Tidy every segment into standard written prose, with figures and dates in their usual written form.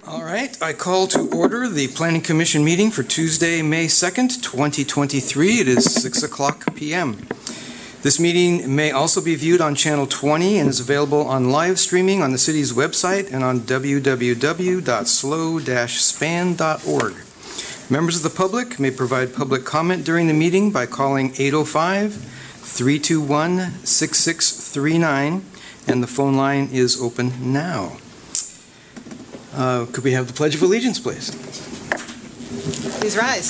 All right, I call to order the Planning Commission meeting for Tuesday, May 2nd, 2023. It is 6 o'clock p.m. This meeting may also be viewed on Channel 20 and is available on live streaming on the city's website and on www.slow-span.org. Members of the public may provide public comment during the meeting by calling 805-321-6639, and the phone line is open now. Could we have the Pledge of Allegiance, please? Please rise.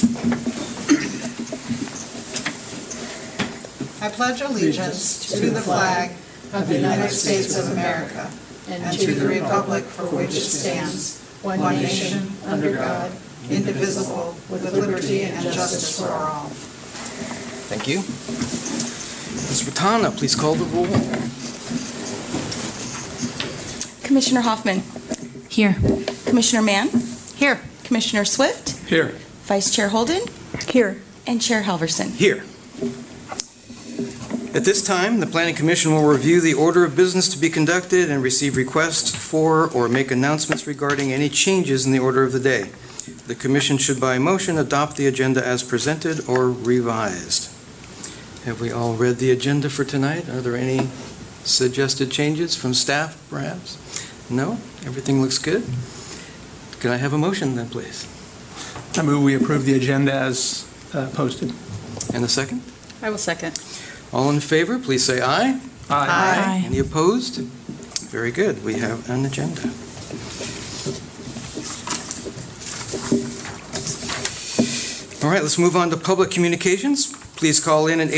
I pledge allegiance to the flag of the United States of America and to the republic for which it stands, one nation, under God, indivisible, with liberty and justice for all. Thank you. Ms. Ratana, please call the roll. Commissioner Hoffman. Here. Commissioner Mann. Here. Commissioner Swift. Here. Vice Chair Holden. Here. And Chair Halverson. Here. At this time, the Planning Commission will review the order of business to be conducted and receive requests for or make announcements regarding any changes in the order of the day. The Commission should by motion adopt the agenda as presented or revised. Have we all read the agenda for tonight? Are there any suggested changes from staff, perhaps? No? Everything looks good? Can I have a motion then, please? I move we approve the agenda as posted. And a second? I will second. All in favor, please say aye. Aye. Any opposed? Very good. We have an agenda. All right, let's move on to public communications. Please call in at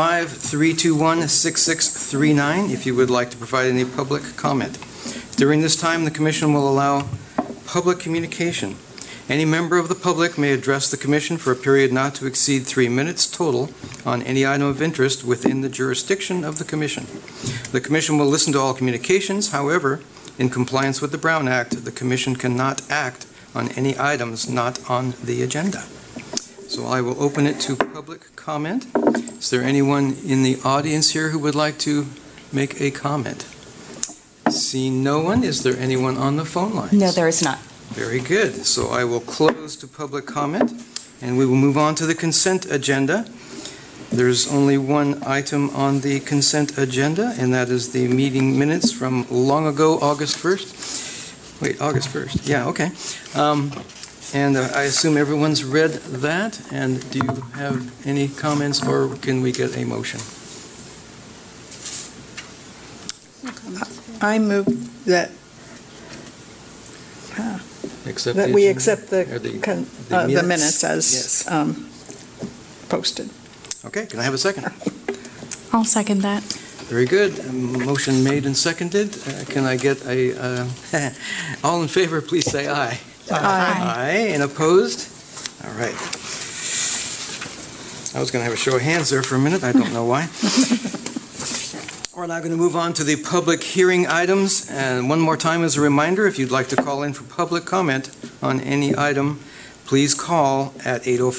805-321-6639 if you would like to provide any public comment. During this time, the Commission will allow public communication. Any member of the public may address the Commission for a period not to exceed 3 minutes total on any item of interest within the jurisdiction of the Commission. The Commission will listen to all communications. However, in compliance with the Brown Act, the Commission cannot act on any items not on the agenda. So I will open it to public comment. Is there anyone in the audience here who would like to make a comment? Seeing no one, is there anyone on the phone lines? No, there is not. Very good. So I will close to public comment, and we will move on to the consent agenda. There's only one item on the consent agenda, and that is the meeting minutes from long ago, August 1st. Wait, August 1st. Yeah, okay. And I assume everyone's read that. And do you have any comments, or can we get a motion? I move that we accept the minutes as posted. Okay, can I have a second? I'll second that. Very good. Motion made and seconded. Can I get a all in favor, please say aye. Aye. And opposed? All right. I was going to have a show of hands there for a minute. I don't know why. We're now going to move on to the public hearing items. And one more time as a reminder, if you'd like to call in for public comment on any item, please call at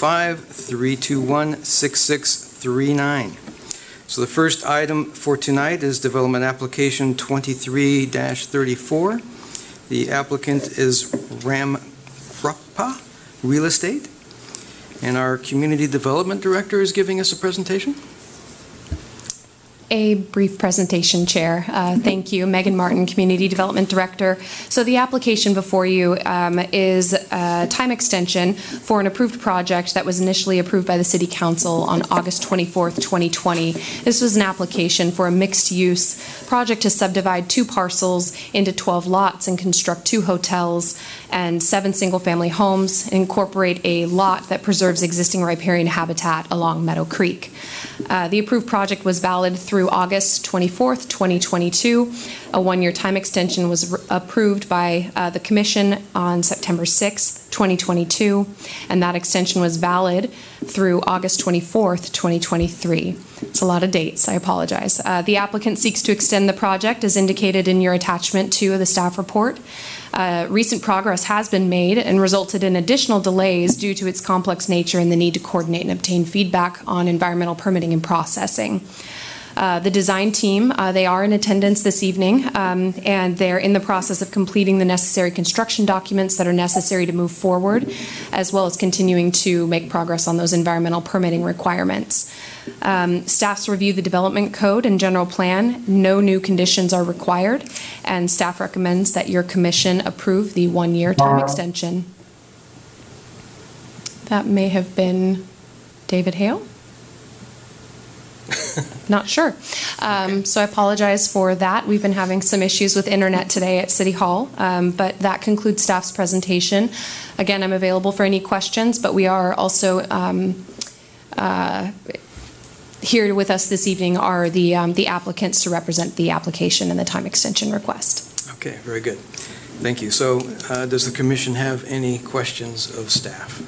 805-321-6639. So the first item for tonight is Development Application 23-34. The applicant is Ramprapa Real Estate. And our Community Development Director is giving us a presentation. A brief presentation, Chair. Thank you. Megan Martin, Community Development Director. So the application before you is a time extension for an approved project that was initially approved by the City Council on August 24th, 2020. This was an application for a mixed-use project to subdivide 2 parcels into 12 lots and construct 2 hotels and 7 single-family homes, and incorporate a lot that preserves existing riparian habitat along Meadow Creek. The approved project was valid through August 24th, 2022. A 1-year time extension was approved by the Commission on September 6th, 2022, and that extension was valid through August 24th, 2023. It's a lot of dates, I apologize. The applicant seeks to extend the project as indicated in your attachment to the staff report. Recent progress has been made and resulted in additional delays due to its complex nature and the need to coordinate and obtain feedback on environmental permitting and processing. The design team, they are in attendance this evening, and they're in the process of completing the necessary construction documents that are necessary to move forward, as well as continuing to make progress on those environmental permitting requirements. Staff's review the development code and general plan. No new conditions are required, and staff recommends that your commission approve the 1-year time extension. That may have been David Hale. Not sure. So I apologize for that. We've been having some issues with internet today at City Hall, but that concludes staff's presentation. Again, I'm available for any questions, but we are also here with us this evening are the applicants to represent the application and the time extension request. Okay, very good. Thank you. So does the commission have any questions of staff?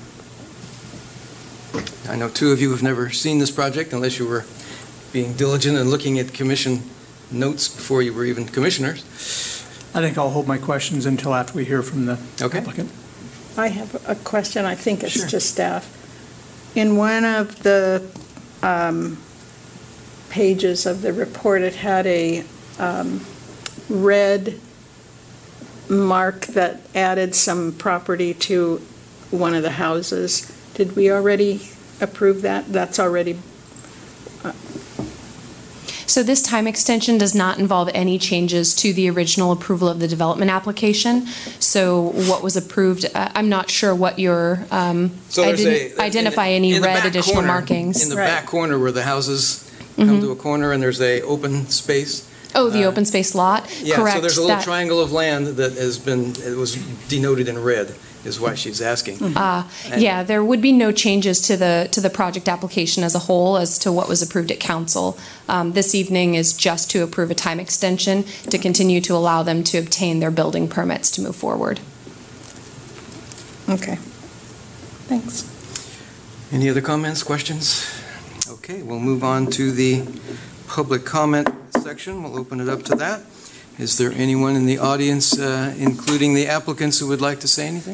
I know 2 of you have never seen this project unless you were being diligent and looking at commission notes before you were even commissioners. I think I'll hold my questions until after we hear from the applicant. I have a question. I think it's Sure. to staff. In one of the pages of the report, it had a red mark that added some property to one of the houses. Did we already approve that? That's already... So this time extension does not involve any changes to the original approval of the development application. So what was approved, I'm not sure what your, I didn't identify any red additional markings. In the back corner where the houses come to a corner and there's a open space. Oh, the open space lot? Yeah, Correct. so there's a little triangle of land that it was denoted in red, is why she's asking. Yeah, there would be no changes to the project application as a whole as to what was approved at council. This evening is just to approve a time extension to continue to allow them to obtain their building permits to move forward. Okay. Thanks. Any other comments, questions? Okay, we'll move on to the public comment section. We'll open it up to that. Is there anyone in the audience, including the applicants, who would like to say anything?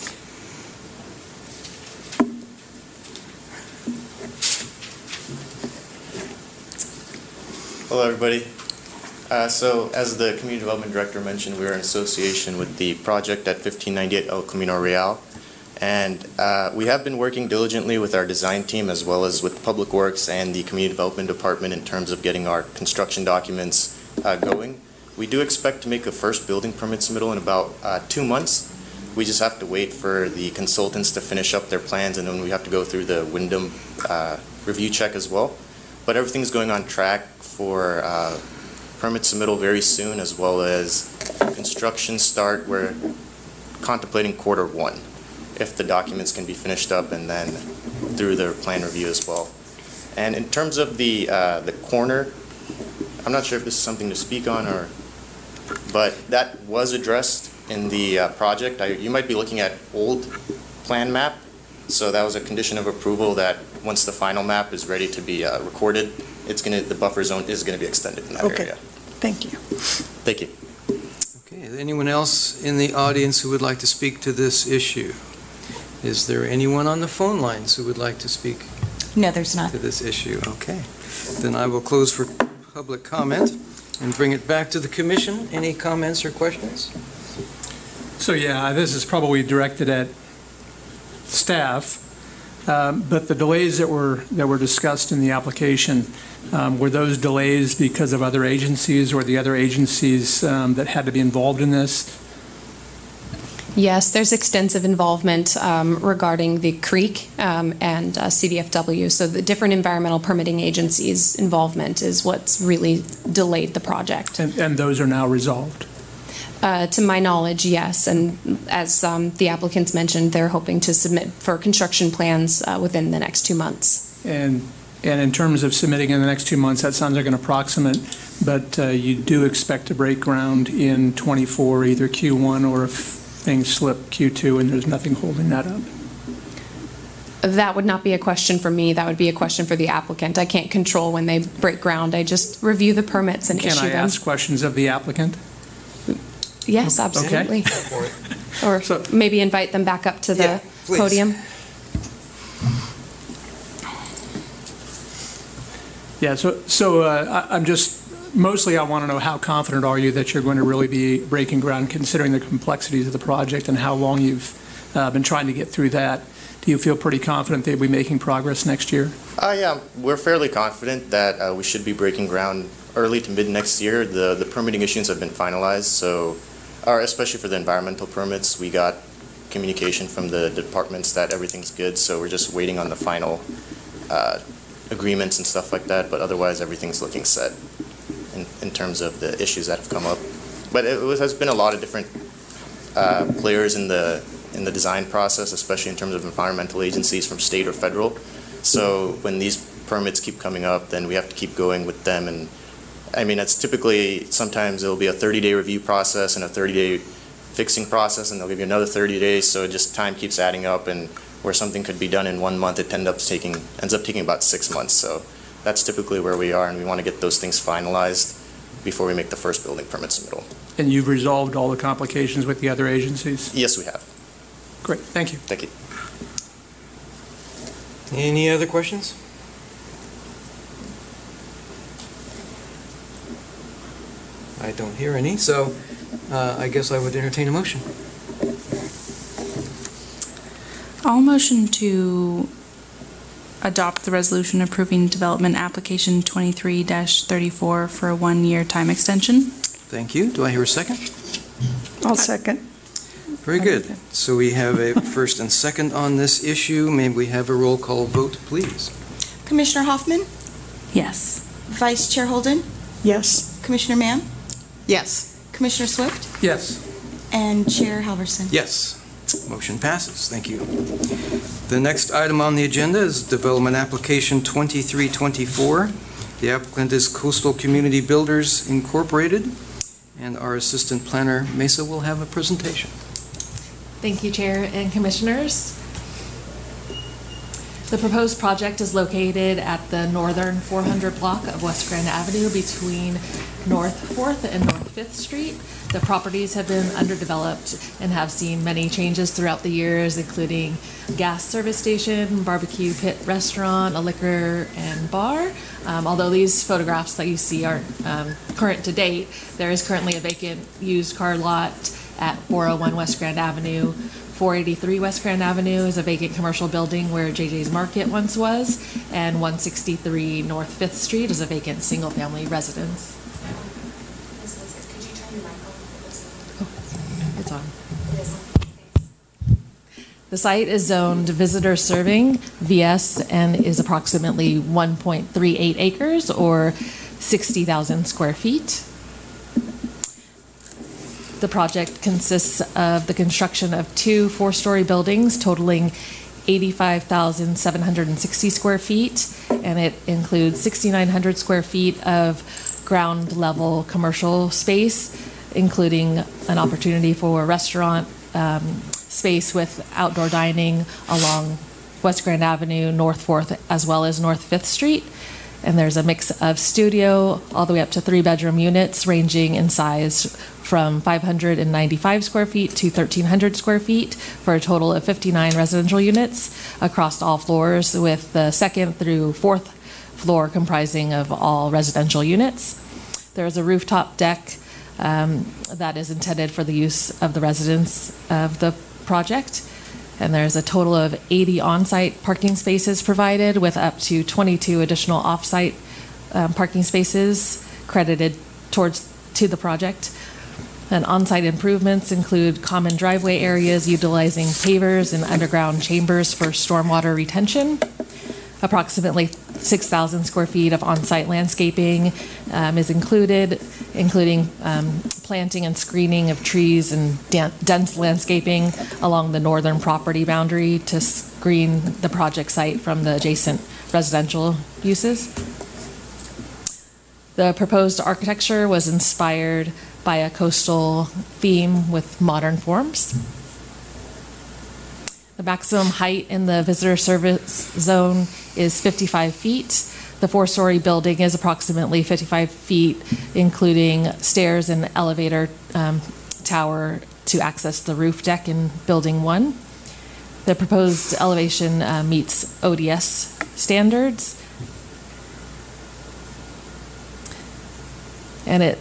Hello, everybody. So, as the Community Development Director mentioned, we are in association with the project at 1598 El Camino Real. And we have been working diligently with our design team as well as with Public Works and the Community Development Department in terms of getting our construction documents going. We do expect to make a first building permit submittal in about 2 months. We just have to wait for the consultants to finish up their plans, and then we have to go through the Wyndham review check as well. But everything's going on track for permit submittal very soon, as well as construction start. We're contemplating Q1 if the documents can be finished up, and then through their plan review as well. And in terms of the corner, I'm not sure if this is something to speak on, but that was addressed in the project. You might be looking at old plan map, so that was a condition of approval that once the final map is ready to be recorded, the buffer zone is going to be extended in that area. Thank you. Thank you. Okay, anyone else in the audience who would like to speak to this issue? Is there anyone on the phone lines who would like to speak No, there's not. to this issue? Okay. Then I will close for public comment and bring it back to the commission. Any comments or questions? So yeah, this is probably directed at staff, but the delays that were discussed in the application, were those delays because of other agencies or the other agencies that had to be involved in this? Yes, there's extensive involvement regarding the creek and CDFW. So the different environmental permitting agencies' involvement is what's really delayed the project. And those are now resolved? To my knowledge, yes. And as the applicants mentioned, they're hoping to submit for construction plans within the next 2 months. And in terms of submitting in the next 2 months, that sounds like an approximate, but you do expect to break ground in 24, either Q1 or if things slip Q2 and there's nothing holding that up? That would not be a question for me. That would be a question for the applicant. I can't control when they break ground. I just review the permits and issue them. Can I ask questions of the applicant? Yes, absolutely. Okay. Or maybe invite them back up to the podium. Yeah, I'm just, mostly I want to know how confident are you that you're going to really be breaking ground considering the complexities of the project and how long you've been trying to get through that. Do you feel pretty confident that you'll be making progress next year? Yeah, we're fairly confident that we should be breaking ground early to mid next year. The permitting issues have been finalized, so, especially for the environmental permits, we got communication from the departments that everything's good, so we're just waiting on the final agreements and stuff like that, but otherwise everything's looking set in terms of the issues that have come up. But has been a lot of different players in the design process, especially in terms of environmental agencies from state or federal. So when these permits keep coming up, then we have to keep going with them. And I mean, it's typically, sometimes it'll be a 30-day review process and a 30-day fixing process, and they'll give you another 30 days. So just time keeps adding up, and where something could be done in 1 month, it ends up taking about 6 months. So that's typically where we are, and we want to get those things finalized before we make the first building permit submittal. And you've resolved all the complications with the other agencies? Yes, we have. Great, thank you. Thank you. Any other questions? I don't hear any, so I guess I would entertain a motion. I'll motion to adopt the resolution approving development application 23-34 for a 1-year time extension. Thank you. Do I hear a second? I'll second. Very good. So we have a first and second on this issue. May we have a roll call vote, please? Commissioner Hoffman, Yes. Vice Chair Holden, Yes. Commissioner Mann, Yes. Commissioner Swift, Yes. and Chair Halverson. Yes. Motion passes. Thank you. The next item on the agenda is Development Application 2324. The applicant is Coastal Community Builders Incorporated, and our Assistant Planner, Mesa, will have a presentation. Thank you, Chair and Commissioners. The proposed project is located at the northern 400 block of West Grand Avenue between North 4th and North 5th Street. The properties have been underdeveloped and have seen many changes throughout the years, including gas service station, barbecue pit restaurant, a liquor and bar. Although these photographs that you see are current to date, there is currently a vacant used car lot at 401 West Grand Avenue. 483 West Grand Avenue is a vacant commercial building where JJ's Market once was, and 163 North 5th Street is a vacant single-family residence. Could you turn your mic on? Oh, it's on. The site is zoned visitor serving, VS, and is approximately 1.38 acres or 60,000 square feet. The project consists of the construction of 2 4-story buildings totaling 85,760 square feet, and it includes 6,900 square feet of ground level commercial space, including an opportunity for a restaurant space with outdoor dining along West Grand Avenue, North 4th, as well as North 5th Street. And there's a mix of studio all the way up to 3-bedroom units ranging in size from 595 square feet to 1,300 square feet for a total of 59 residential units across all floors, with the 2nd through 4th floor comprising of all residential units. There's a rooftop deck that is intended for the use of the residents of the project. And there's a total of 80 on-site parking spaces provided, with up to 22 additional off-site parking spaces credited to the project. And on-site improvements include common driveway areas utilizing pavers and underground chambers for stormwater retention. Approximately 6,000 square feet of on-site landscaping is included, including planting and screening of trees and dense landscaping along the northern property boundary to screen the project site from the adjacent residential uses. The proposed architecture was inspired by a coastal theme with modern forms. The maximum height in the visitor service zone is 55 feet. The 4-story building is approximately 55 feet, including stairs and elevator tower to access the roof deck in Building 1. The proposed elevation meets ODS standards. And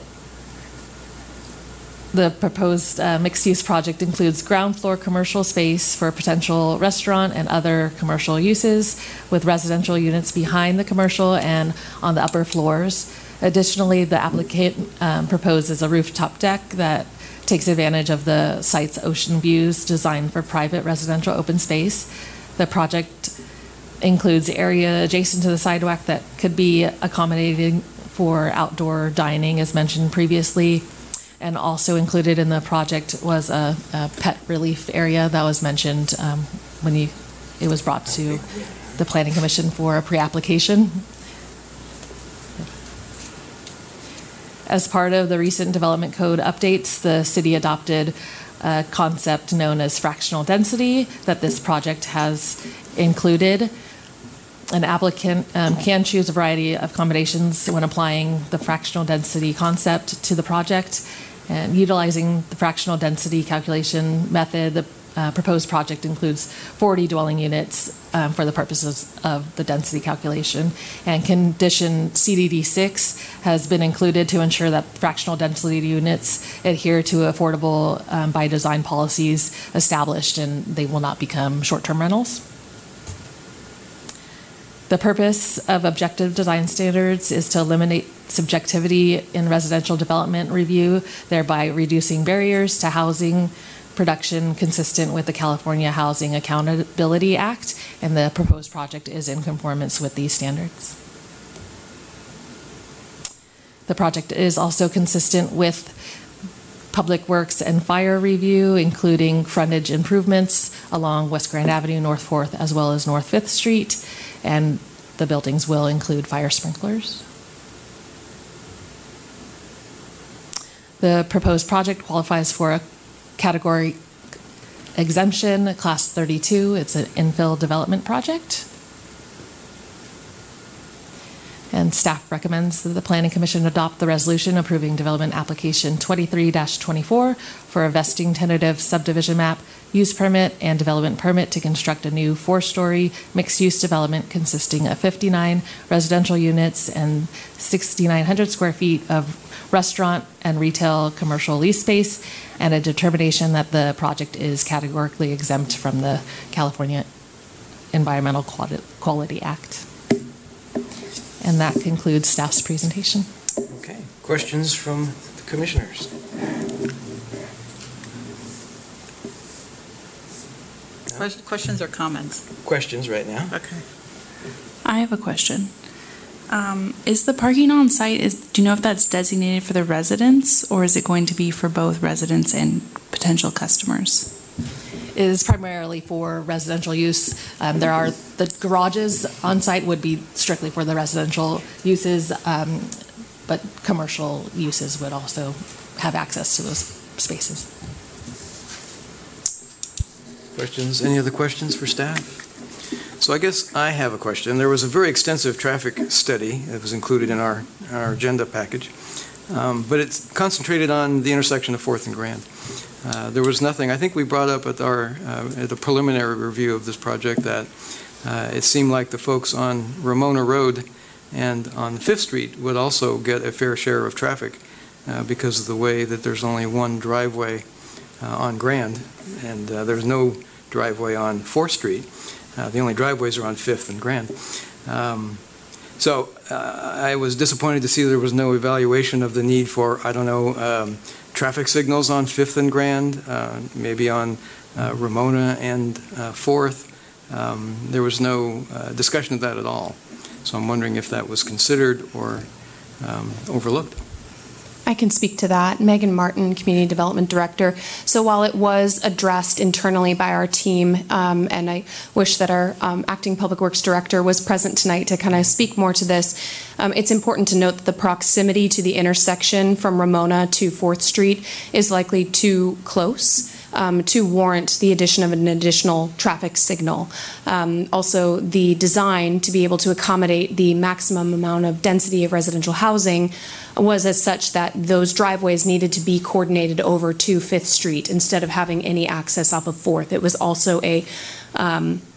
the proposed mixed-use project includes ground floor commercial space for a potential restaurant and other commercial uses, with residential units behind the commercial and on the upper floors. Additionally, the applicant proposes a rooftop deck that takes advantage of the site's ocean views designed for private residential open space. The project includes area adjacent to the sidewalk that could be accommodating for outdoor dining, as mentioned previously. And also included in the project was a pet relief area that was mentioned when it was brought to the Planning Commission for a pre-application. As part of the recent Development Code updates, the city adopted a concept known as fractional density that this project has included. An applicant can choose a variety of accommodations when applying the fractional density concept to the project. And utilizing the fractional density calculation method, the proposed project includes 40 dwelling units for the purposes of the density calculation. And condition CDD6 has been included to ensure that fractional density units adhere to affordable by design policies established, and they will not become short-term rentals. The purpose of objective design standards is to eliminate subjectivity in residential development review, thereby reducing barriers to housing production consistent with the California Housing Accountability Act, and the proposed project is in conformance with these standards. The project is also consistent with Public Works and Fire Review, including frontage improvements along West Grand Avenue, North 4th, as well as North 5th Street, and the buildings will include fire sprinklers. The proposed project qualifies for a category exemption, Class 32. It's an infill development project. And staff recommends that the Planning Commission adopt the resolution approving development application 23-24 for a vesting tentative subdivision map, use permit, and development permit to construct a new 4-story mixed-use development consisting of 59 residential units and 6,900 square feet of restaurant and retail commercial lease space, and a determination that the project is categorically exempt from the California Environmental Quality Act. And that concludes staff's presentation. Okay. Questions from the commissioners? Questions or comments? Questions right now. Okay. I have a question. Is the parking on site, do you know if that's designated for the residents, or is it going to be for both residents and potential customers? It is primarily for residential use. There are the garages on site would be strictly for the residential uses, but commercial uses would also have access to those spaces. Questions? Any other questions for staff? So I guess I have a question. There was a very extensive traffic study that was included in our agenda package, but it's concentrated on the intersection of 4th and Grand. There was nothing. I think we brought up at the preliminary review of this project that it seemed like the folks on Ramona Road and on 5th Street would also get a fair share of traffic because of the way that there's only one driveway on Grand, and there's no driveway on 4th Street. The only driveways are on 5th and Grand. So I was disappointed to see there was no evaluation of the need for, I don't know, traffic signals on 5th and Grand, maybe on Ramona and 4th. There was no discussion of that at all. So I'm wondering if that was considered or overlooked. I can speak to that. Megan Martin, Community Development Director. So while it was addressed internally by our team, and I wish that our Acting Public Works Director was present tonight to kind of speak more to this, it's important to note that the proximity to the intersection from Ramona to 4th Street is likely too close to warrant the addition of an additional traffic signal. Also, the design to be able to accommodate the maximum amount of density of residential housing was as such that those driveways needed to be coordinated over to 5th Street instead of having any access off of 4th. It was also a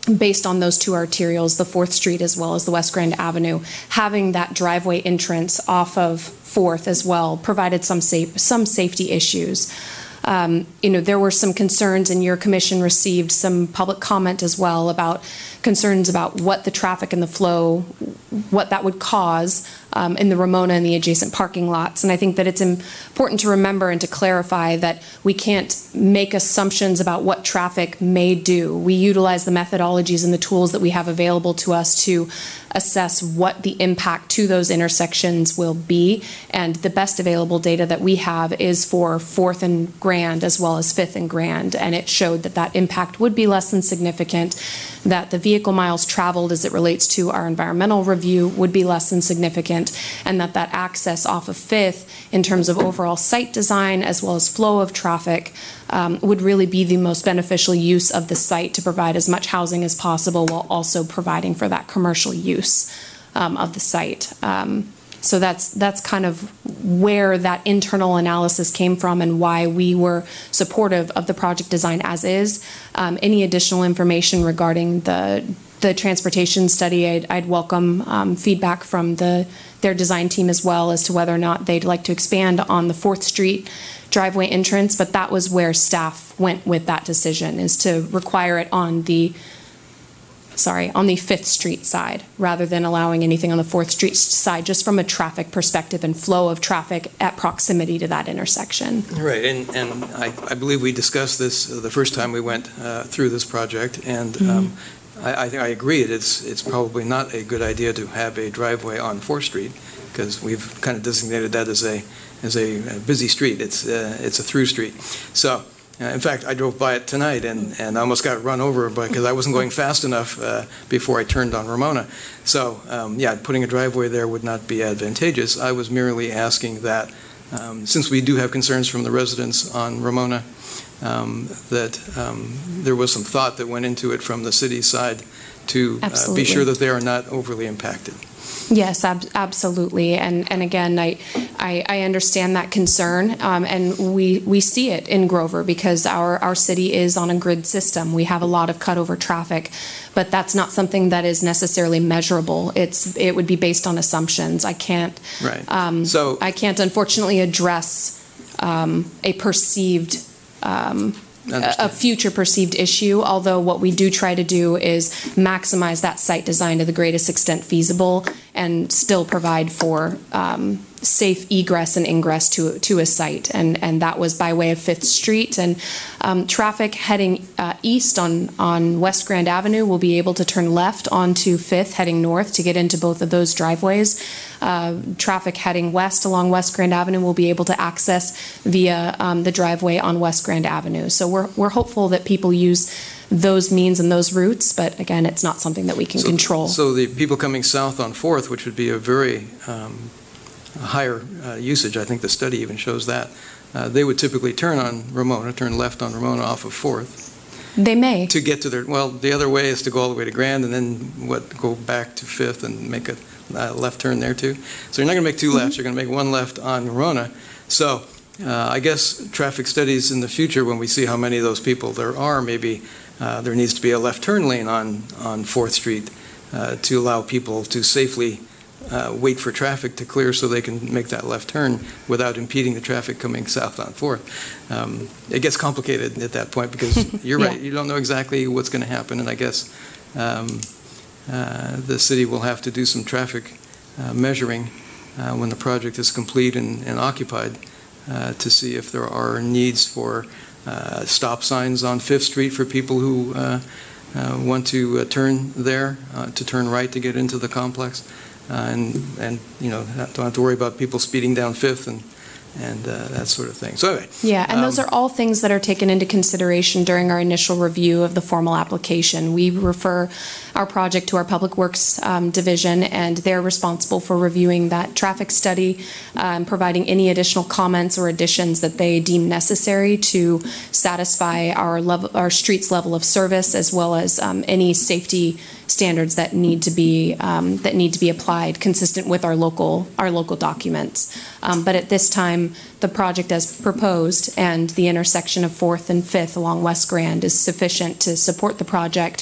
based on those two arterials, the 4th Street as well as the West Grand Avenue, having that driveway entrance off of 4th as well provided some safety issues. There were some concerns, and your commission received some public comment as well about concerns about what the traffic and the flow, what that would cause in the Ramona and the adjacent parking lots. And I think that it's important to remember and to clarify that we can't make assumptions about what traffic may do. We utilize the methodologies and the tools that we have available to us to assess what the impact to those intersections will be. And the best available data that we have is for 4th and Grand as well as 5th and Grand. And it showed that that impact would be less than significant, that the vehicle miles traveled as it relates to our environmental review would be less than significant, and that that access off of 5th in terms of overall site design as well as flow of traffic would really be the most beneficial use of the site to provide as much housing as possible while also providing for that commercial use of the site. So that's kind of where that internal analysis came from and why we were supportive of the project design as is. Any additional information regarding the transportation study, I'd welcome feedback from their design team as well as to whether or not they'd like to expand on the 4th Street driveway entrance, but that was where staff went with that decision, is to require it on the 5th Street side rather than allowing anything on the 4th Street side, just from a traffic perspective and flow of traffic at proximity to that intersection. Right, and I believe we discussed this the first time we went through this project, and I agree it's probably not a good idea to have a driveway on 4th Street, because we've kind of designated that as a busy street. It's a through street. So, in fact, I drove by it tonight and I almost got run over because I wasn't going fast enough before I turned on Ramona. So, putting a driveway there would not be advantageous. I was merely asking that, since we do have concerns from the residents on Ramona, that there was some thought that went into it from the city side to be sure that they are not overly impacted. Yes, absolutely. And again, I understand that concern, and we see it in Grover because our city is on a grid system. We have a lot of cutover traffic, but that's not something that is necessarily measurable. It would be based on assumptions. I can't. Right. I can't unfortunately address a perceived. A future perceived issue, although what we do try to do is maximize that site design to the greatest extent feasible and still provide for safe egress and ingress to a site, and that was by way of 5th Street. And traffic heading east on West Grand Avenue will be able to turn left onto 5th heading north to get into both of those driveways. Traffic heading west along West Grand Avenue will be able to access via the driveway on West Grand Avenue. So we're hopeful that people use those means and those routes, but again, it's not something that we can control. So the people coming south on 4th, which would be a very higher usage, I think the study even shows that, they would typically turn left on Ramona off of 4th. They may. To get to the other way is to go all the way to Grand and then go back to 5th and make a left turn there too. So you're not going to make two lefts, you're going to make one left on Ramona. So I guess traffic studies in the future, when we see how many of those people there are, maybe there needs to be a left turn lane on 4th Street to allow people to safely wait for traffic to clear so they can make that left turn without impeding the traffic coming south on 4th. It gets complicated at that point because you're right, you don't know exactly what's going to happen, and I guess the city will have to do some traffic measuring when the project is complete and occupied to see if there are needs for stop signs on 5th Street for people who want to turn there, to turn right to get into the complex. And don't have to worry about people speeding down 5th and that sort of thing. So anyway. Yeah, and those are all things that are taken into consideration during our initial review of the formal application. We refer our project to our Public Works division, and they're responsible for reviewing that traffic study, providing any additional comments or additions that they deem necessary to satisfy our street's level of service, as well as any safety standards that need to be applied consistent with our local documents. But at this time, the project as proposed and the intersection of 4th and 5th along West Grand is sufficient to support the project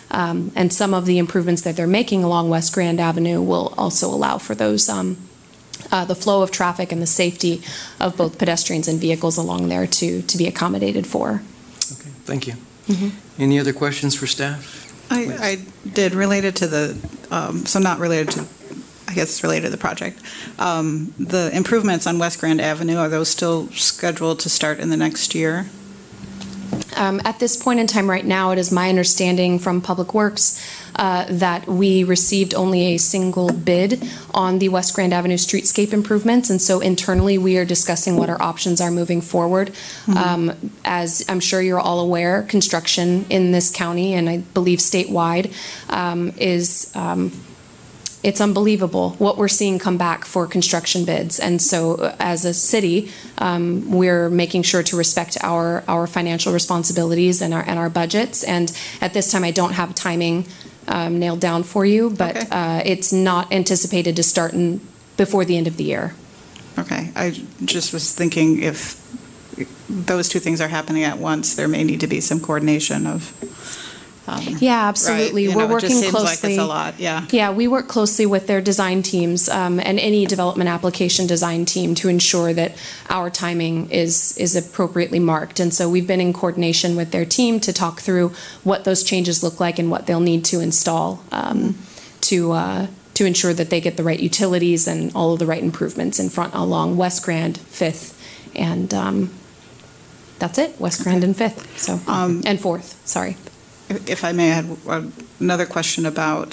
And some of the improvements that they're making along West Grand Avenue will also allow for those, the flow of traffic and the safety of both pedestrians and vehicles along there to be accommodated for. Okay, thank you. Any other questions for staff? I did, related to the, so not related to, I guess related to the project. The improvements on West Grand Avenue, are those still scheduled to start in the next year? At this point in time right now, it is my understanding from Public Works that we received only a single bid on the West Grand Avenue streetscape improvements, and so internally we are discussing what our options are moving forward. As I'm sure you're all aware, construction in this county, and I believe statewide, is it's unbelievable what we're seeing come back for construction bids. And so as a city, we're making sure to respect our financial responsibilities and our budgets. And at this time, I don't have timing nailed down for you, but it's not anticipated to start before the end of the year. Okay, I just was thinking if those two things are happening at once, there may need to be some coordination of yeah, absolutely. Right. We're working it just seems closely. Like it's a lot. Yeah. Yeah, we work closely with their design teams and any development application design team to ensure that our timing is appropriately marked. And so we've been in coordination with their team to talk through what those changes look like and what they'll need to install to ensure that they get the right utilities and all of the right improvements in front along West Grand, 5th, and that's it. West Grand and 5th. So and 4th. Sorry. If I may add another question about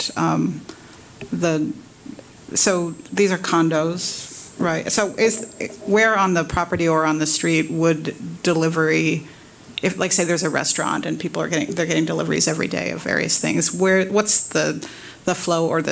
so these are condos, right? So where on the property or on the street would delivery, if like say there's a restaurant and people are they're getting deliveries every day of various things, what's the flow or the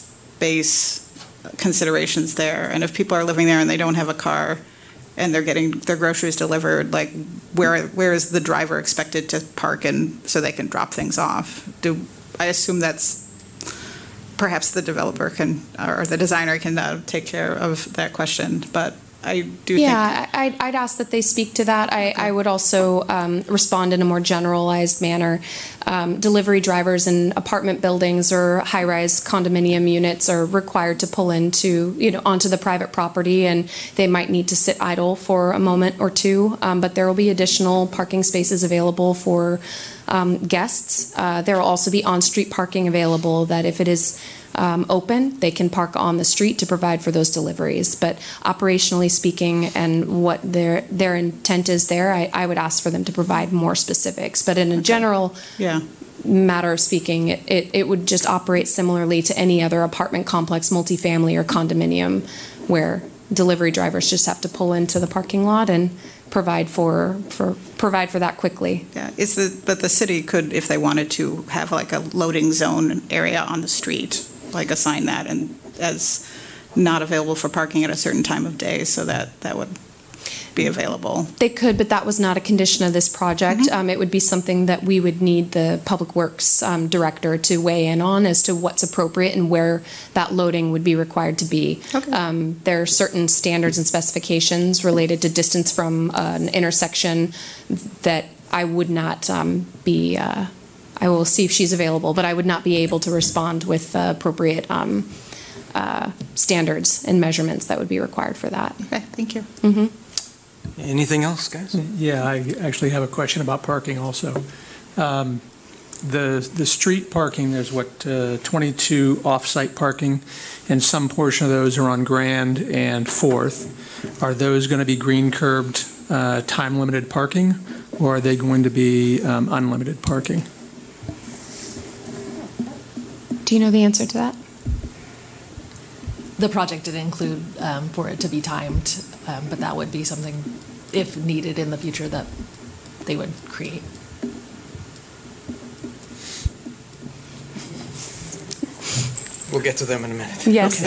space considerations there? And if people are living there and they don't have a car and they're getting their groceries delivered, like where is the driver expected to park and so they can drop things off? I assume that's perhaps the developer can or the designer can take care of that question, but I do think... Yeah, I'd ask that they speak to that. I would also respond in a more generalized manner. Delivery drivers in apartment buildings or high-rise condominium units are required to pull into, onto the private property, and they might need to sit idle for a moment or two, but there will be additional parking spaces available for guests. There will also be on-street parking available that if it is open, they can park on the street to provide for those deliveries. But operationally speaking and what their intent is there, I would ask for them to provide more specifics. But in a general matter of speaking, it would just operate similarly to any other apartment complex, multifamily or condominium, where delivery drivers just have to pull into the parking lot and provide for that quickly. Yeah, but the city could, if they wanted to, have like a loading zone area on the street, like assign that and as not available for parking at a certain time of day, so that would be available. They could, but that was not a condition of this project. It would be something that we would need the Public Works director to weigh in on as to what's appropriate and where that loading would be required to be. Okay. There are certain standards and specifications related to distance from an intersection that I would not be, I will see if she's available, but I would not be able to respond with appropriate standards and measurements that would be required for that. Okay, thank you. Anything else, guys? Yeah, I actually have a question about parking also. The street parking, there's 22 off-site parking, and some portion of those are on Grand and 4th. Are those going to be green curbed, time-limited parking, or are they going to be unlimited parking? Do you know the answer to that? The project did include for it to be timed, but that would be something, if needed in the future, that they would create. We'll get to them in a minute. Yes.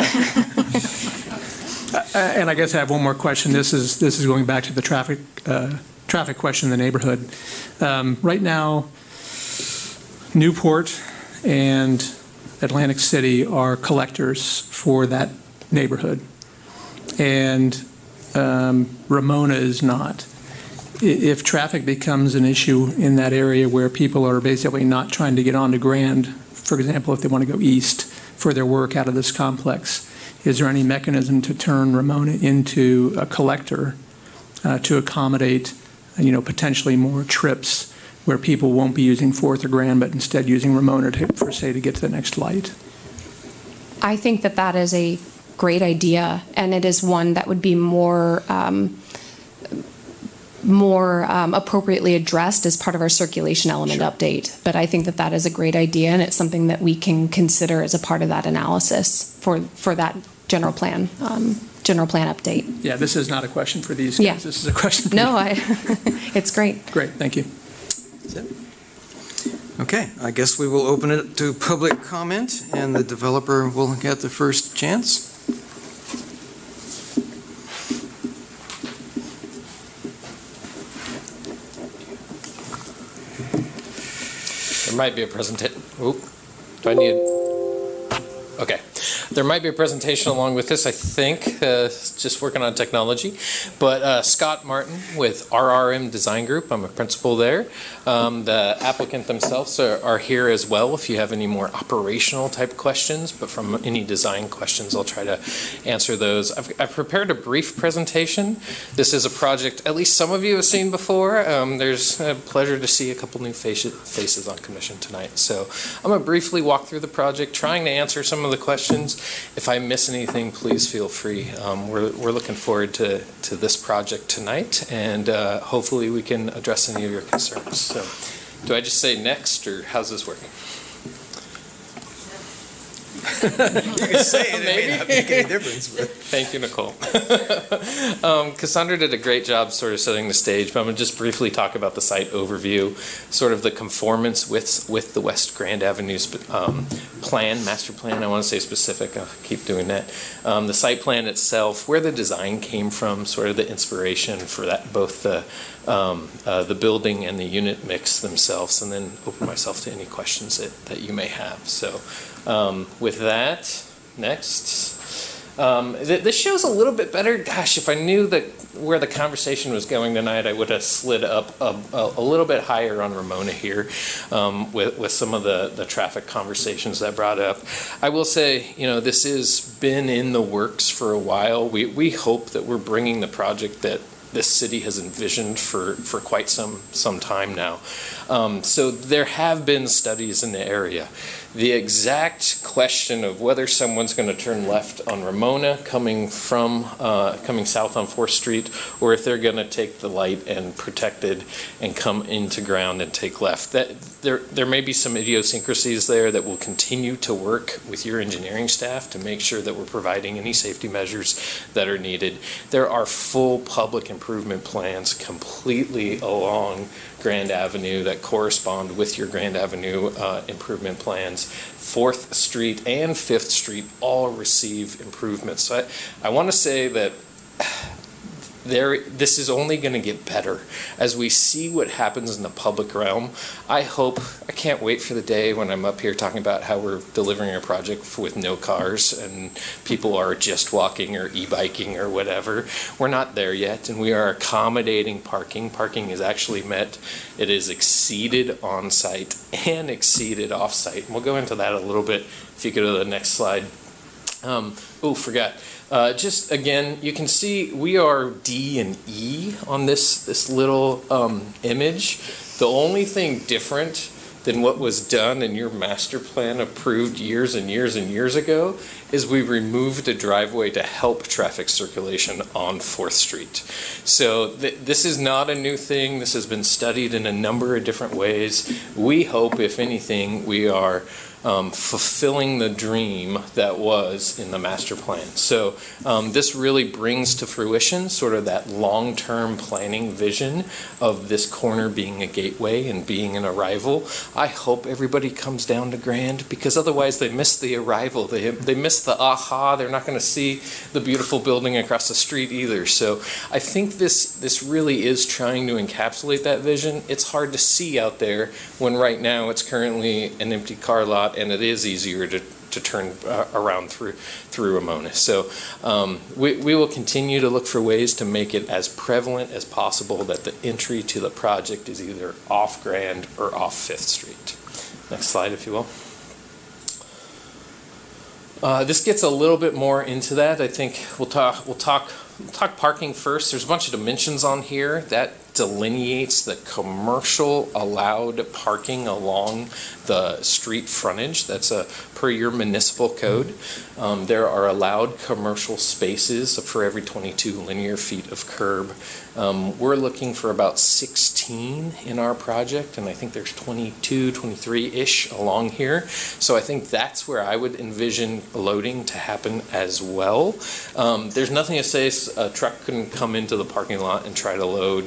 Okay. And I guess I have one more question. This is going back to the traffic question in the neighborhood. Right now, Newport and Atlantic City are collectors for that neighborhood, and Ramona is not. if traffic becomes an issue in that area where people are basically not trying to get onto Grand, for example, if they want to go east for their work out of this complex, is there any mechanism to turn Ramona into a collector to accommodate, potentially more trips where people won't be using 4th or Grand, but instead using Ramona to get to the next light? I think that is a great idea, and it is one that would be more appropriately addressed as part of our circulation element update. But I think that is a great idea, and it's something that we can consider as a part of that analysis for that general plan update. Yeah, this is not a question for these guys. Yeah. This is a question for No, you. it's great. Great, thank you. Okay, I guess we will open it to public comment, and the developer will get the first chance. There might be a presentation. Do I need? Okay. There might be a presentation along with this, I think, just working on technology. But Scott Martin with RRM Design Group, I'm a principal there. The applicant themselves are here as well if you have any more operational type questions, but from any design questions, I'll try to answer those. I've prepared a brief presentation. This is a project at least some of you have seen before. There's a pleasure to see a couple new faces on commission tonight. So I'm going to briefly walk through the project, trying to answer some of the questions. If I miss anything, please feel free. We're looking forward to this project tonight, and hopefully we can address any of your concerns. So, do I just say next, or how's this working? You can say it, it may not make any difference. But. Thank you, Nicole. Cassandra did a great job sort of setting the stage, but I'm going to just briefly talk about the site overview, sort of the conformance with the West Grand Avenue master plan. I want to say specific. I'll keep doing that. The site plan itself, where the design came from, sort of the inspiration for that, both the building and the unit mix themselves, and then open myself to any questions that you may have. So with that, next. This show's a little bit better. Gosh, if I knew where the conversation was going tonight, I would have slid up a little bit higher on Ramona here with some of the traffic conversations that brought up. I will say, this has been in the works for a while. We hope that we're bringing the project that this city has envisioned for quite some time now. So there have been studies in the area. The exact question of whether someone's going to turn left on Ramona coming south on 4th Street, or if they're going to take the light and Protected and come into Ground and take left, that there may be some idiosyncrasies there that will continue to work with your engineering staff to make sure that we're providing any safety measures that are needed. There are full public improvement plans completely along Grand Avenue that correspond with your Grand Avenue improvement plans. 4th Street and 5th Street all receive improvements. So I want to say that this is only going to get better as we see what happens in the public realm. I can't wait for the day when I'm up here talking about how we're delivering a project with no cars and people are just walking or e-biking or whatever. We're not there yet, and we are accommodating parking. Parking is actually met. It is exceeded on-site and exceeded off-site. And we'll go into that a little bit if you go to the next slide. Forgot. Just again, you can see we are D and E on this little image. The only thing different than what was done in your master plan approved years and years and years ago is we removed a driveway to help traffic circulation on 4th Street. So this is not a new thing. This has been studied in a number of different ways. We hope, if anything, we are fulfilling the dream that was in the master plan. So this really brings to fruition sort of that long-term planning vision of this corner being a gateway and being an arrival. I hope everybody comes down to Grand, because otherwise they miss the arrival. They miss the aha. They're not going to see the beautiful building across the street either. So I think this really is trying to encapsulate that vision. It's hard to see out there when right now it's currently an empty car lot, and it is easier to turn around through Ramona. So we will continue to look for ways to make it as prevalent as possible that the entry to the project is either off Grand or off 5th Street. Next slide, if you will. This gets a little bit more into that. I think we'll talk parking first. There's a bunch of dimensions on here that delineates the commercial allowed parking along the street frontage. That's per your municipal code. There are allowed commercial spaces for every 22 linear feet of curb. We're looking for about 16 in our project, and I think there's 22, 23-ish along here. So I think that's where I would envision loading to happen as well. There's nothing to say a truck couldn't come into the parking lot and try to load.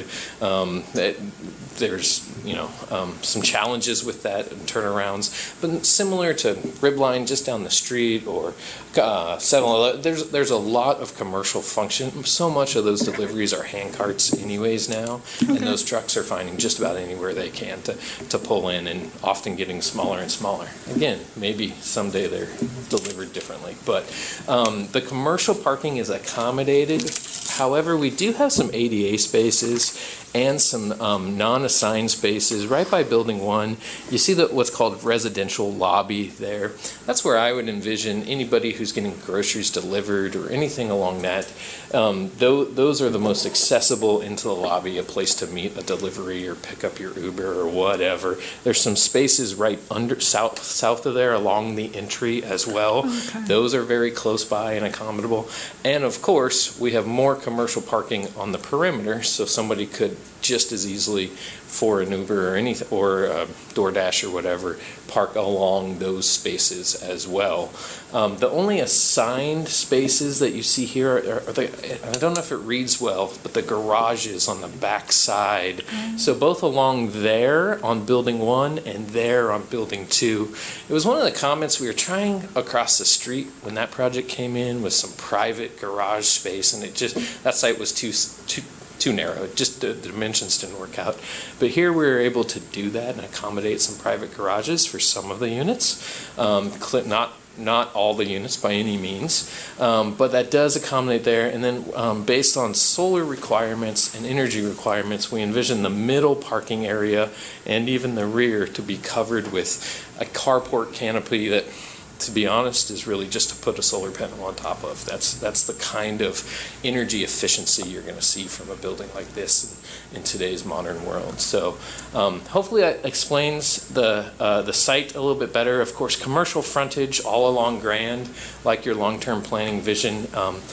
There's some challenges with that and turnarounds, but similar to Ribline just down the street or Sentinel, there's a lot of commercial function. So much of those deliveries are hand carts anyways now, and those trucks are finding just about anywhere they can to pull in, and often getting smaller and smaller. Again, maybe someday they're delivered differently, but the commercial parking is accommodated. However, we do have some ADA spaces and some non-assigned spaces right by Building 1. You see what's called residential lobby there. That's where I would envision anybody who's getting groceries delivered or anything along that. Those are the most accessible into the lobby, a place to meet a delivery or pick up your Uber or whatever. There's some spaces right south of there along the entry as well. Okay. Those are very close by and accommodable. And of course, we have more commercial parking on the perimeter, so somebody could just as easily, for an Uber or DoorDash or whatever, park along those spaces as well. The only assigned spaces that you see here are I don't know if it reads well, but the garages on the back side. So both along there on Building 1 and there on Building 2. It was one of the comments we were trying across the street when that project came in with some private garage space, and that site was too narrow. Just the dimensions didn't work out. But here we were able to do that and accommodate some private garages for some of the units. Not all the units by any means, but that does accommodate there. And then based on solar requirements and energy requirements, we envision the middle parking area and even the rear to be covered with a carport canopy that, to be honest, is really just to put a solar panel on top of. That's the kind of energy efficiency you're going to see from a building like this in today's modern world. So hopefully that explains the site a little bit better. Of course, commercial frontage all along Grand, like your long-term planning vision.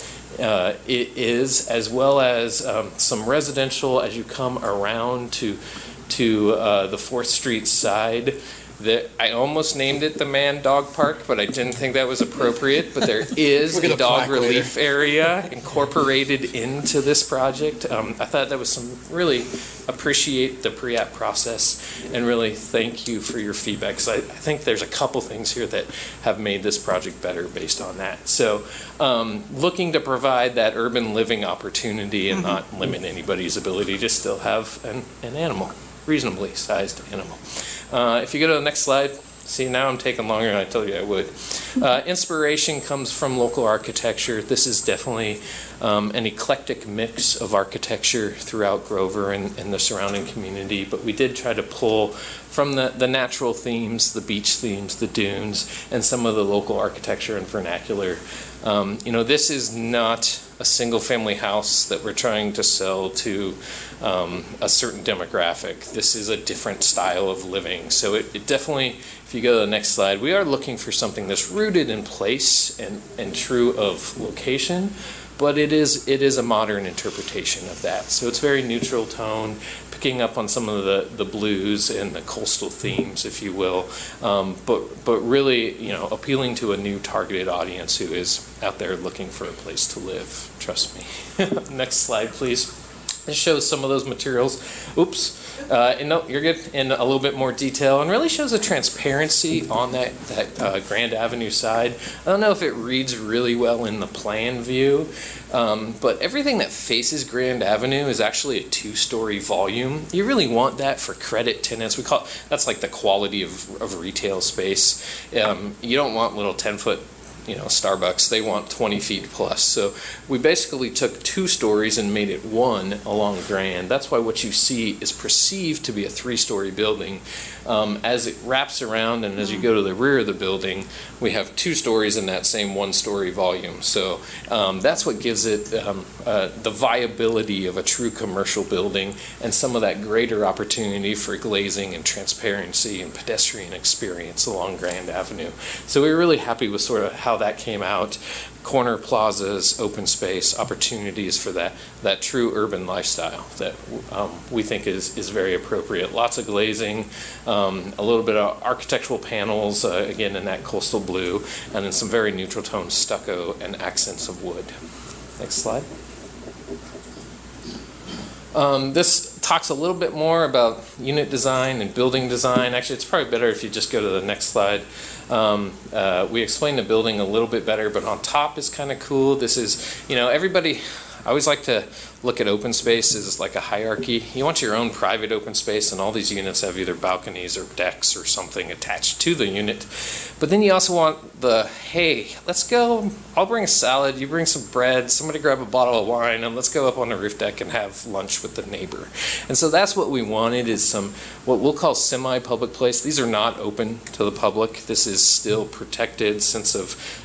It is, as well as some residential as you come around to the 4th Street side. I almost named it the Man Dog Park, but I didn't think that was appropriate. But there is a dog relief area incorporated into this project. I thought that was really appreciate the pre-app process and really thank you for your feedback. So I think there's a couple things here that have made this project better based on that. So looking to provide that urban living opportunity and not limit anybody's ability to still have an animal, reasonably sized animal. If you go to the next slide, see, now I'm taking longer than I told you I would. Inspiration comes from local architecture. This is definitely an eclectic mix of architecture throughout Grover and the surrounding community, but we did try to pull from the natural themes, the beach themes, the dunes, and some of the local architecture and vernacular. This is not a single-family house that we're trying to sell to a certain demographic. This is a different style of living. So it definitely, if you go to the next slide, we are looking for something that's rooted in place and true of location, but it is a modern interpretation of that. So it's very neutral tone, picking up on some of the blues and the coastal themes, if you will, but really, appealing to a new targeted audience who is out there looking for a place to live. Trust me. Next slide, please. It shows some of those materials. Oops. And no, you're good. In a little bit more detail, and really shows a transparency on that Grand Avenue side. I don't know if it reads really well in the plan view, but everything that faces Grand Avenue is actually a 2-story volume. You really want that for credit tenants. We call that's like the quality of retail space. You don't want little 10-foot. Starbucks, they want 20 feet plus. So we basically took 2 stories and made it 1 along Grand. That's why what you see is perceived to be a 3-story building. As it wraps around and as you go to the rear of the building, we have 2 stories in that same 1-story volume. So that's what gives it the viability of a true commercial building and some of that greater opportunity for glazing and transparency and pedestrian experience along Grand Avenue. So we were really happy with sort of how that came out. Corner plazas, open space, opportunities for that true urban lifestyle that we think is very appropriate. Lots of glazing, a little bit of architectural panels, again in that coastal blue, and then some very neutral tone stucco and accents of wood. Next slide. This talks a little bit more about unit design and building design. Actually, it's probably better if you just go to the next slide. We explained the building a little bit better, but on top is kind of cool. This is, everybody, I always like to look at open space as like a hierarchy. You want your own private open space, and all these units have either balconies or decks or something attached to the unit. But then you also want the, hey, let's go, I'll bring a salad, you bring some bread, somebody grab a bottle of wine, and let's go up on the roof deck and have lunch with the neighbor. And so that's what we wanted, is some, what we'll call semi-public place. These are not open to the public. This is still protected sense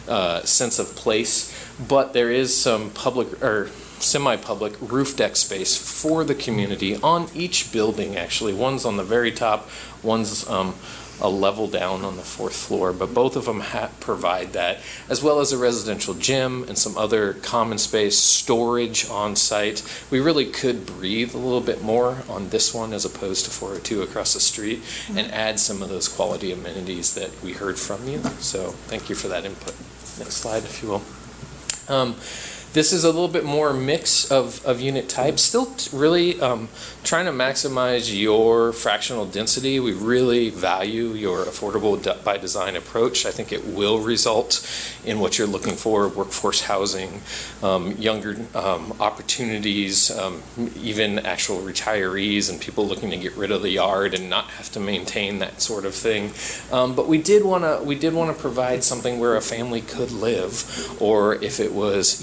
of place, but there is some public, or semi-public roof deck space for the community on each building, actually. One's on the very top, one's a level down on the 4th floor, but both of them provide that, as well as a residential gym and some other common space storage on site. We really could breathe a little bit more on this one as opposed to 402 across the street, and add some of those quality amenities that we heard from you. So thank you for that input. Next slide, if you will. This is a little bit more mix of unit types, still really trying to maximize your fractional density. We really value your affordable by design approach. I think it will result in what you're looking for: workforce housing, younger opportunities, even actual retirees and people looking to get rid of the yard and not have to maintain that sort of thing. But we did want to provide something where a family could live, or if it was,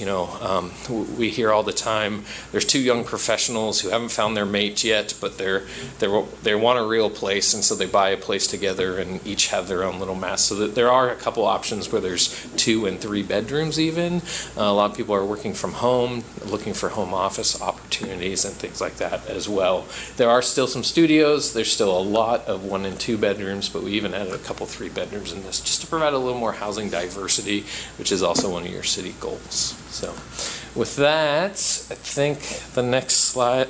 we hear all the time, there's 2 young professionals who haven't found their mate yet, but they want a real place, and so they buy a place together and each have their own little mass. So that there are a couple options where there's 2 and 3 bedrooms even. A lot of people are working from home, looking for home office opportunities and things like that as well. There are still some studios. There's still a lot of 1 and 2 bedrooms, but we even added a couple 3 bedrooms in this just to provide a little more housing diversity, which is also one of your city goals. So with that, I think the next slide,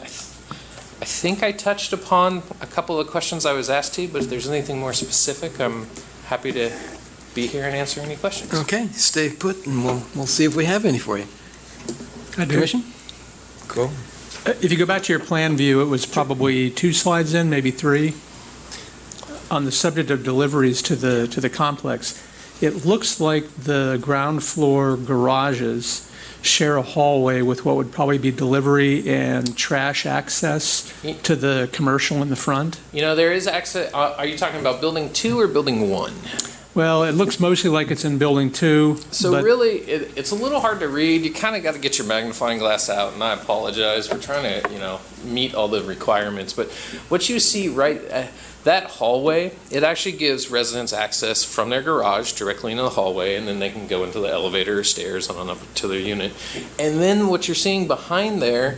I think I touched upon a couple of questions I was asked to, but if there's anything more specific, I'm happy to be here and answer any questions. Okay, stay put, and we'll see if we have any for you. I do. Commission? Cool. If you go back to your plan view, it was probably 2 slides in, maybe 3. On the subject of deliveries to the complex, it looks like the ground floor garages share a hallway with what would probably be delivery and trash access to the commercial in the front. There is access. Are you talking about building 2 or building 1? Well, it looks mostly like it's in building 2. So really, it's a little hard to read. You kind of got to get your magnifying glass out, and I apologize. We're trying to, meet all the requirements. But what you see that hallway, it actually gives residents access from their garage directly into the hallway, and then they can go into the elevator or stairs on up to their unit. And then what you're seeing behind there,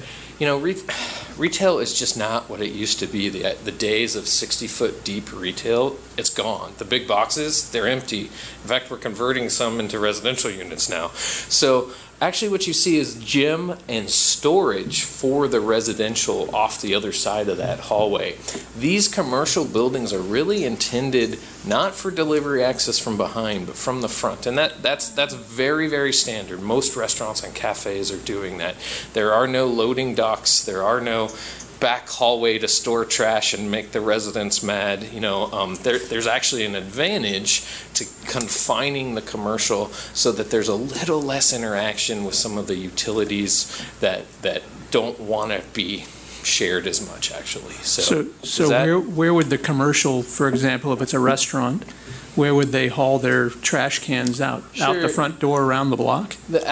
retail is just not what it used to be. The days of 60-foot deep retail, it's gone. The big boxes, they're empty. In fact, we're converting some into residential units now. So Actually, what you see is gym and storage for the residential off the other side of that hallway. These commercial buildings are really intended not for delivery access from behind, but from the front. And that's very, very standard. Most restaurants and cafes are doing that. There are no loading docks. There are no back hallway to store trash and make the residents mad. There's actually an advantage to confining the commercial so that there's a little less interaction with some of the utilities that don't want to be shared as much, actually. So where would the commercial, for example, if it's a restaurant, where would they haul their trash cans out? Sure. Out the front door around the block?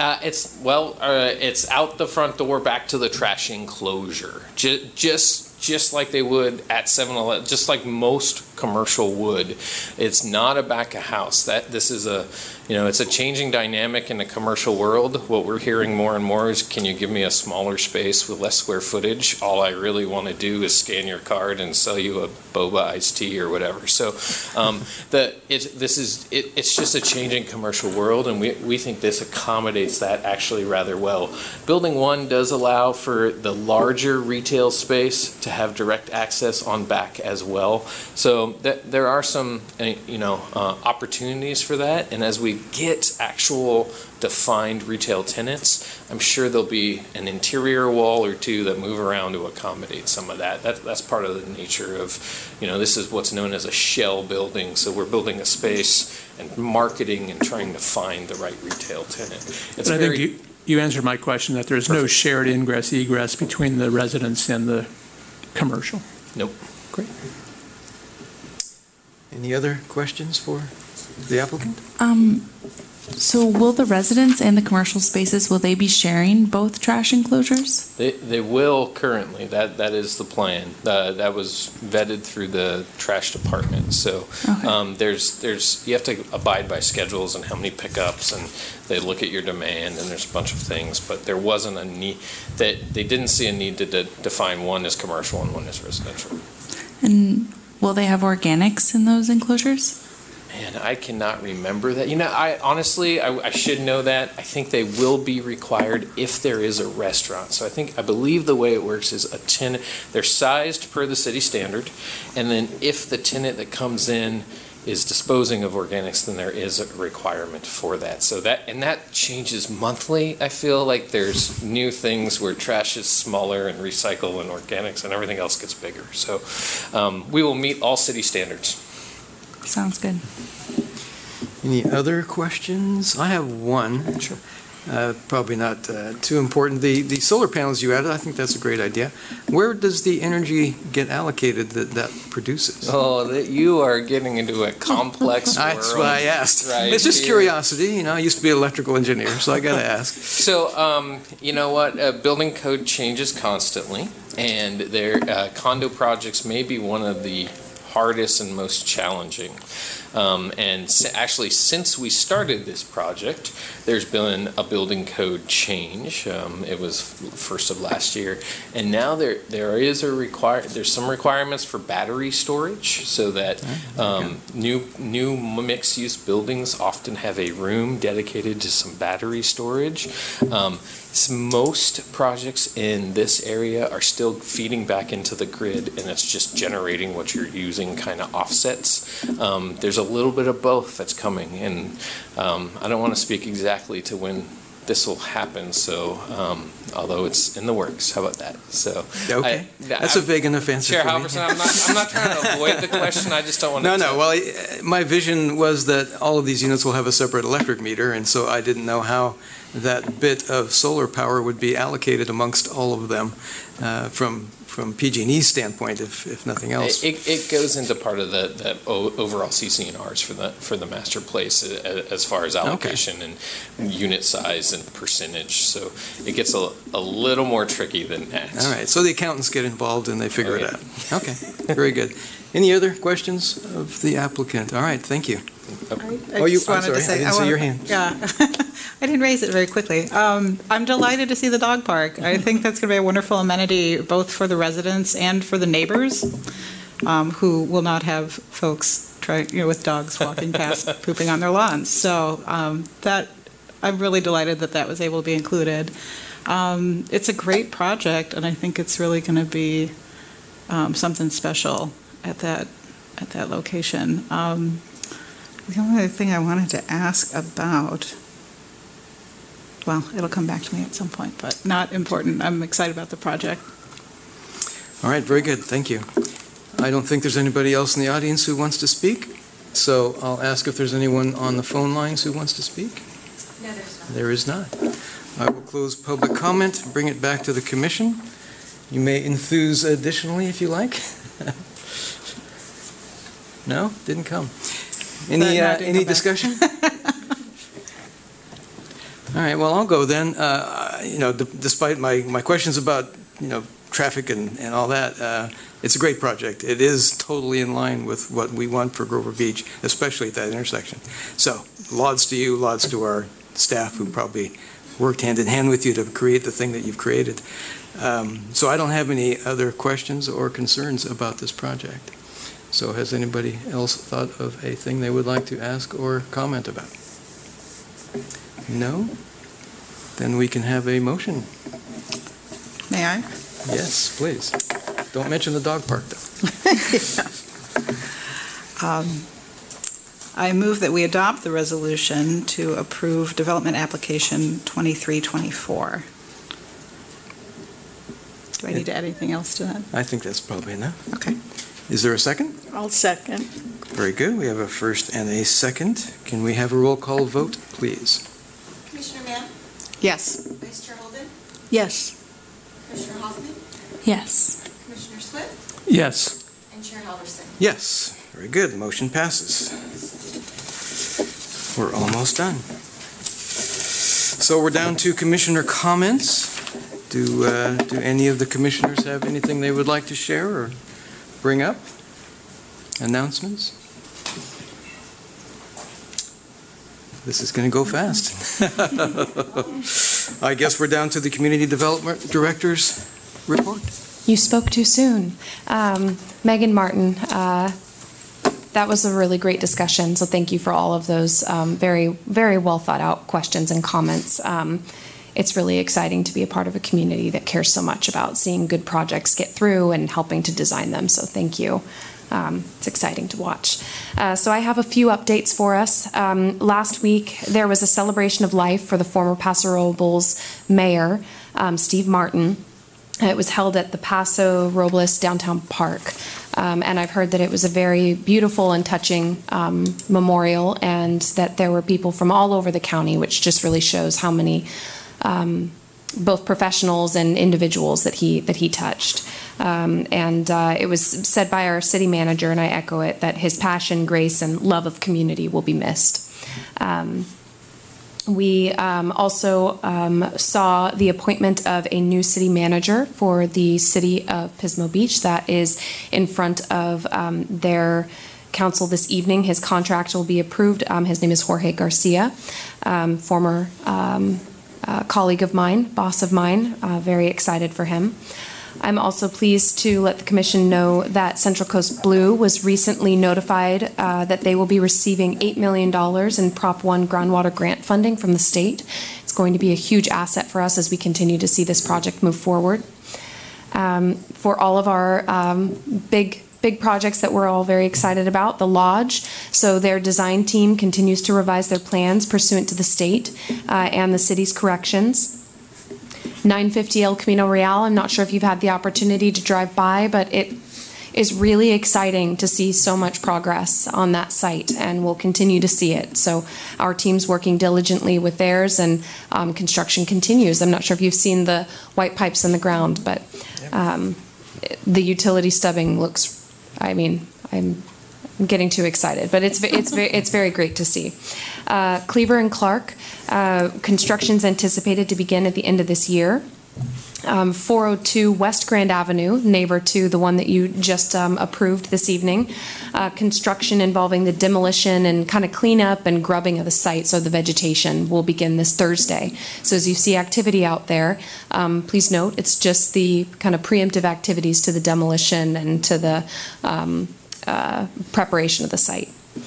It's out the front door back to the trash enclosure, just like they would at 7-Eleven, just like most commercial would. It's not a back of house. This is it's a changing dynamic in the commercial world. What we're hearing more and more is, can you give me a smaller space with less square footage? All I really want to do is scan your card and sell you a boba iced tea or whatever. So it's just a changing commercial world, and we think this accommodates that actually rather well. Building 1 does allow for the larger retail space to have direct access on back as well. So there are some opportunities for that, and as we get actual defined retail tenants, I'm sure there'll be an interior wall or two that move around to accommodate some of that. That's part of the nature of, this is what's known as a shell building. So we're building a space and marketing and trying to find the right retail tenant. But I think you answered my question that there's no shared ingress egress between the residents and the commercial. Nope. Great. Any other questions for the applicant? So will the residents and the commercial spaces, will they be sharing both trash enclosures? They will currently. That is the plan. That was vetted through the trash department. So you have to abide by schedules and how many pickups, and they look at your demand, and there's a bunch of things. But there wasn't a need they didn't see a need to define one as commercial and one as residential. And will they have organics in those enclosures? Man, I cannot remember that. I honestly should know that. I think they will be required if there is a restaurant. So I believe the way it works is a tenant, they're sized per the city standard, and then if the tenant that comes in is disposing of organics, then there is a requirement for that. So that changes monthly. I feel like there's new things where trash is smaller and recycle and organics and everything else gets bigger. So we will meet all city standards. Sounds good. Any other questions? I have one. Sure. Probably not too important. The solar panels you added, I think that's a great idea. Where does the energy get allocated that produces? Oh, you are getting into a complex world. That's why I asked. Right it's just here. Curiosity. I used to be an electrical engineer, so I got to ask. So, you know what? Building code changes constantly, and their condo projects may be one of the hardest and most challenging. Actually, since we started this project, there's been a building code change. It was first of last year, and now there's some requirements for battery storage, so that new mixed-use buildings often have a room dedicated to some battery storage. Most projects in this area are still feeding back into the grid, and it's just generating what you're using, kind of offsets. There's a little bit of both that's coming, and I don't want to speak exactly to when this will happen, so although it's in the works. How about that? So okay, that's a vague enough answer. Chair for me. Halverson, I'm not trying to avoid the question. I just don't want to. No. Well, my vision was that all of these units will have a separate electric meter, and so I didn't know how that bit of solar power would be allocated amongst all of them from PG&E's standpoint, if nothing else. It goes into part of the overall CC&Rs for the master place as far as allocation and unit size and percentage. So it gets a little more tricky than that. All right. So the accountants get involved and they figure it out. Okay. Very good. Any other questions of the applicant? All right. Thank you. I just wanted to say, I didn't see your hand. Yeah, I didn't raise it very quickly. I'm delighted to see the dog park. I think that's going to be a wonderful amenity both for the residents and for the neighbors, who will not have folks with dogs walking past pooping on their lawns. So that I'm really delighted that that was able to be included. It's a great project, and I think it's really going to be something special at that location. The only other thing I wanted to ask about, well, it'll come back to me at some point, but not important. I'm excited about the project. All right, very good. Thank you. I don't think there's anybody else in the audience who wants to speak, so I'll ask if there's anyone on the phone lines who wants to speak. No, there's not. There is not. I will close public comment, bring it back to the commission. You may enthuse additionally if you like. No? Didn't come. Any discussion? All right, well, I'll go then. Despite my questions about, traffic and all that, it's a great project. It is totally in line with what we want for Grover Beach, especially at that intersection. So, lauds to you, lauds to our staff who probably worked hand in hand with you to create the thing that you've created. So I don't have any other questions or concerns about this project. So has anybody else thought of a thing they would like to ask or comment about? No? Then we can have a motion. May I? Yes, please. Don't mention the dog park, though. I move that we adopt the resolution to approve development application 2324. Do I need to add anything else to that? I think that's probably enough. Okay. Is there a second? I'll second. Very good. We have a first and a second. Can we have a roll call vote, please? Commissioner Mann? Yes. Vice Chair Holden? Yes. Commissioner Hoffman? Yes. Commissioner Swift? Yes. And Chair Halverson? Yes. Very good. The motion passes. We're almost done. So we're down to commissioner comments. Do any of the commissioners have anything they would like to share or bring up? Announcements? This is going to go fast. I guess we're down to the Community Development Director's report. You spoke too soon. Megan Martin, that was a really great discussion, so thank you for all of those very, very well thought out questions and comments. It's really exciting to be a part of a community that cares so much about seeing good projects get through and helping to design them, so thank you. It's exciting to watch. So I have a few updates for us. Last week, there was a celebration of life for the former Paso Robles mayor, Steve Martin. It was held at the Paso Robles Downtown Park. And I've heard that it was a very beautiful and touching memorial, and that there were people from all over the county, which just really shows how many both professionals and individuals that he touched. It was said by our city manager, and I echo it, that his passion, grace, and love of community will be missed. We also saw the appointment of a new city manager for the city of Pismo Beach. That is in front of their council this evening. His contract will be approved. His name is Jorge Garcia, former colleague of mine, boss of mine. Very excited for him. I'm also pleased to let the Commission know that Central Coast Blue was recently notified that they will be receiving $8 million in Prop 1 groundwater grant funding from the state. It's going to be a huge asset for us as we continue to see this project move forward. For all of our big projects that we're all very excited about, the Lodge. So their design team continues to revise their plans pursuant to the state and the city's corrections. 950 El Camino Real, I'm not sure if you've had the opportunity to drive by, but it is really exciting to see so much progress on that site, and we'll continue to see it. So our team's working diligently with theirs, and construction continues. I'm not sure if you've seen the white pipes in the ground, but the utility stubbing looks, I'm getting too excited, but it's very great to see. Cleaver and Clark, construction's anticipated to begin at the end of this year. 402 West Grand Avenue, neighbor to the one that you just approved this evening. Construction involving the demolition and kind of cleanup and grubbing of the site, so the vegetation will begin this Thursday. So as you see activity out there, please note it's just the kind of preemptive activities to the demolition and to the preparation of the site.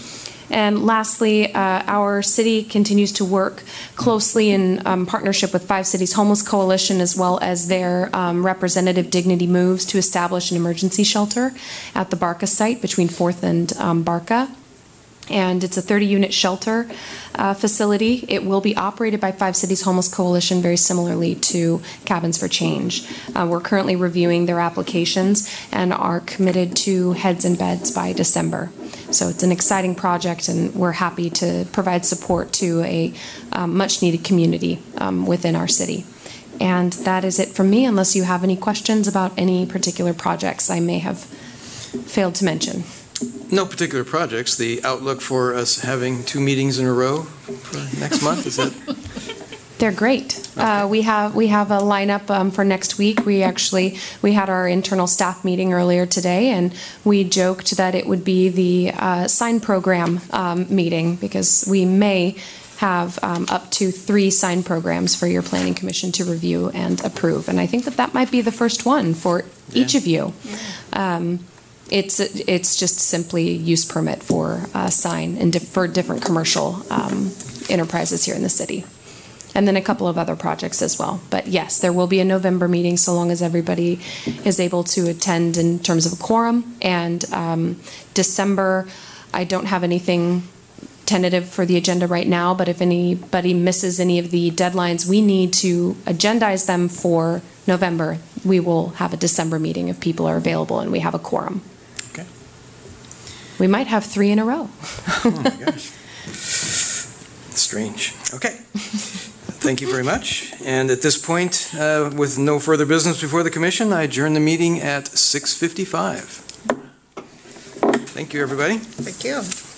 And lastly, our city continues to work closely in partnership with Five Cities Homeless Coalition, as well as their representative Dignity Moves, to establish an emergency shelter at the Barca site between 4th and Barca. And it's a 30-unit shelter facility. It will be operated by Five Cities Homeless Coalition, very similarly to Cabins for Change. We're currently reviewing their applications and are committed to heads and beds by December. So it's an exciting project, and we're happy to provide support to a much-needed community within our city. And that is it from me, unless you have any questions about any particular projects I may have failed to mention. No particular projects. The outlook for us having 2 meetings in a row for next month, is that? They're great. Okay. We have a lineup for next week. We had our internal staff meeting earlier today, and we joked that it would be the sign program meeting, because we may have up to 3 sign programs for your Planning Commission to review and approve. And I think that might be the first one for each of you. Yeah. It's just simply use permit for a sign and for different commercial enterprises here in the city. And then a couple of other projects as well. But yes, there will be a November meeting, so long as everybody is able to attend in terms of a quorum. And December, I don't have anything tentative for the agenda right now, but if anybody misses any of the deadlines we need to agendize them for November, we will have a December meeting if people are available and we have a quorum. Okay. We might have 3 in a row. Oh my gosh. Strange. Okay. Thank you very much. And at this point, with no further business before the commission, I adjourn the meeting at 6:55. Thank you, everybody. Thank you.